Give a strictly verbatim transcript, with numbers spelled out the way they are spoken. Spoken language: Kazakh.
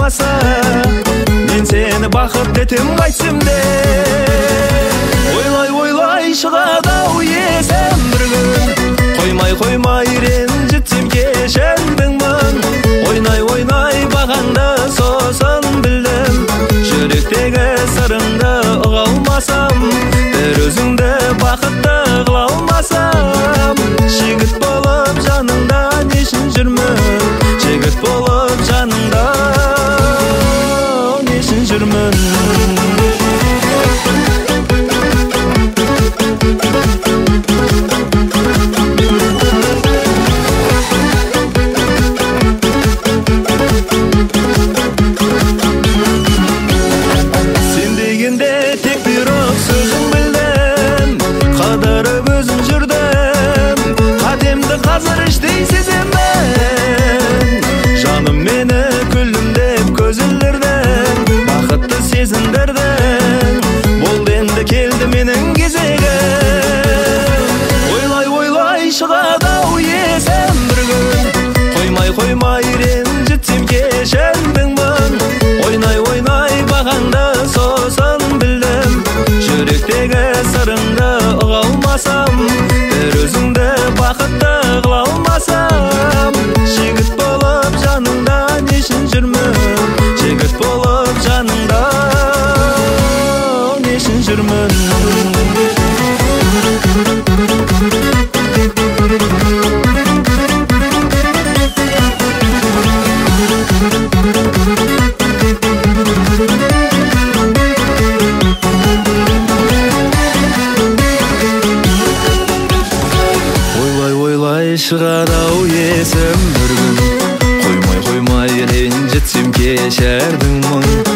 болмаса, мен сені бақыт етем қайтсымде. Ойлай ойлай шығады-ау есім бір күн, қоймай қоймай ренжітсем кешірдің мұң. Ойнай ойнай бағаңды сосын білдім, жүректегі сырыңды ұға алмасам, бір өзіңді бақытты қыла алмасам. Жігіт болып жаныңда нешін жүрмін, жігіт болып жаныңда нешін жүрмін. Сен дегенде тек бұйрық сөзің білдім, қадырып өзім жүрдім, қатемді қазір іштей сеземін. Жаным мені күлімдеп көзілдірдің, бақытты сезіндірдің, болды енді келді менің кезегім. Ойлай ойлай шығады-ау есім бір күн, қоймай қоймай ренжітсем кешірдің мұң. Ойнай ойнай бағаңды сосын білдім, жүректегі сырыңды ұға алмасам, бір өзіңді бақытты қыла алмасам. Жігіт болып жаныңда нешін жүрмін, жігіт болып жаныңда нешін жүрмін. Ойлай ойлай шығады-ау есім бір күн, қоймай қоймай ренжітсем кешірдің мұң.